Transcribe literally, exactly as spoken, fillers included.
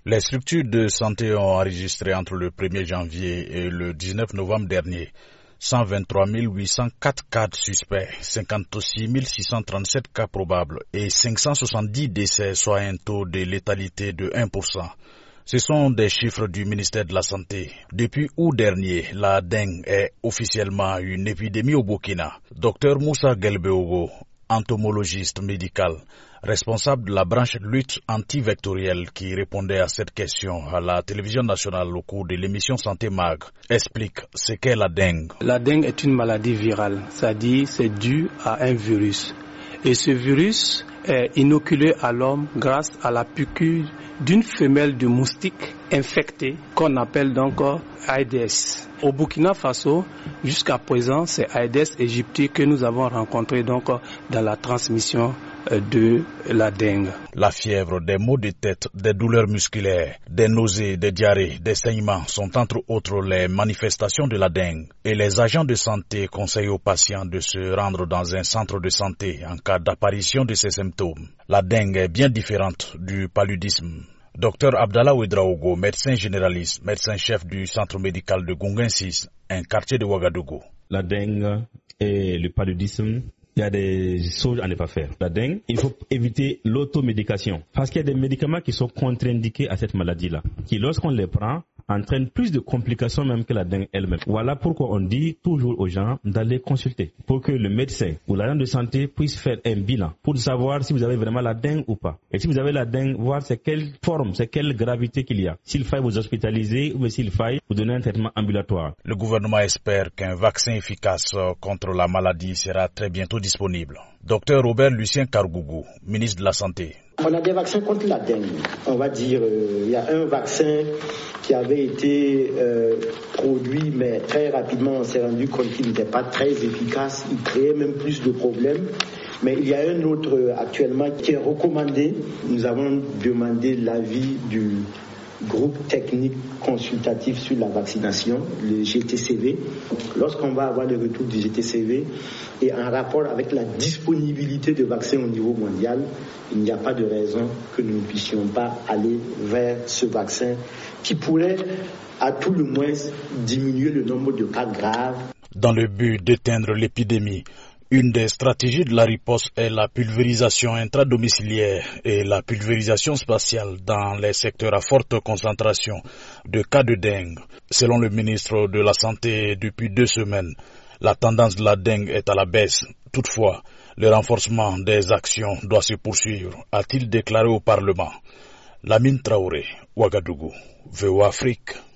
Les structures de santé ont enregistré entre le premier janvier et le dix-neuf novembre dernier cent vingt-trois mille huit cent quatre cas suspects, cinquante-six mille six cent trente-sept cas probables et cinq cent soixante-dix décès, soit un taux de létalité de un pour cent. Ce sont des chiffres du ministère de la Santé. Depuis août dernier, la dengue est officiellement une épidémie au Burkina. Docteur Moussa Gelbeogo, entomologiste médical, responsable de la branche lutte antivectorielle qui répondait à cette question à la télévision nationale au cours de l'émission Santé Mag, explique ce qu'est la dengue. La dengue est une maladie virale, c'est-à-dire c'est dû à un virus. Et ce virus est inoculé à l'homme grâce à la piqûre d'une femelle de moustique infectée qu'on appelle donc Aedes. Au Burkina Faso, jusqu'à présent, c'est Aedes aegypti que nous avons rencontré donc dans la transmission de la dengue. La fièvre, des maux de tête, des douleurs musculaires, des nausées, des diarrhées, des saignements sont entre autres les manifestations de la dengue. Et les agents de santé conseillent aux patients de se rendre dans un centre de santé en cas d'apparition de ces symptômes. La dengue est bien différente du paludisme. Docteur Abdallah Ouedraogo, médecin généraliste, médecin-chef du centre médical de Gungun six, un quartier de Ouagadougou. La dengue et le paludisme, il y a des choses à ne pas faire. La dengue, il faut éviter l'automédication parce qu'il y a des médicaments qui sont contre-indiqués à cette maladie-là, qui lorsqu'on les prend, entraîne plus de complications même que la dengue elle-même. Voilà pourquoi on dit toujours aux gens d'aller consulter pour que le médecin ou l'agent de santé puisse faire un bilan pour savoir si vous avez vraiment la dengue ou pas. Et si vous avez la dengue, voir c'est quelle forme, c'est quelle gravité qu'il y a. S'il faille vous hospitaliser ou s'il faille vous donner un traitement ambulatoire. Le gouvernement espère qu'un vaccin efficace contre la maladie sera très bientôt disponible. Docteur Robert Lucien Kargougou, ministre de la Santé. On a des vaccins contre la dengue. On va dire, euh, il y a un vaccin qui avait été euh, produit, mais très rapidement on s'est rendu compte qu'il n'était pas très efficace. Il créait même plus de problèmes. Mais il y a un autre euh, actuellement qui est recommandé. Nous avons demandé l'avis du groupe technique consultatif sur la vaccination, le G T C V. Lorsqu'on va avoir le retour du G T C V et en rapport avec la disponibilité de vaccins au niveau mondial, il n'y a pas de raison que nous ne puissions pas aller vers ce vaccin qui pourrait à tout le moins diminuer le nombre de cas graves. Dans le but d'éteindre l'épidémie, une des stratégies de la riposte est la pulvérisation intradomiciliaire et la pulvérisation spatiale dans les secteurs à forte concentration de cas de dengue. Selon le ministre de la Santé, depuis deux semaines, la tendance de la dengue est à la baisse. Toutefois, le renforcement des actions doit se poursuivre, a-t-il déclaré au Parlement. Lamine Traoré, Ouagadougou, V O Afrique.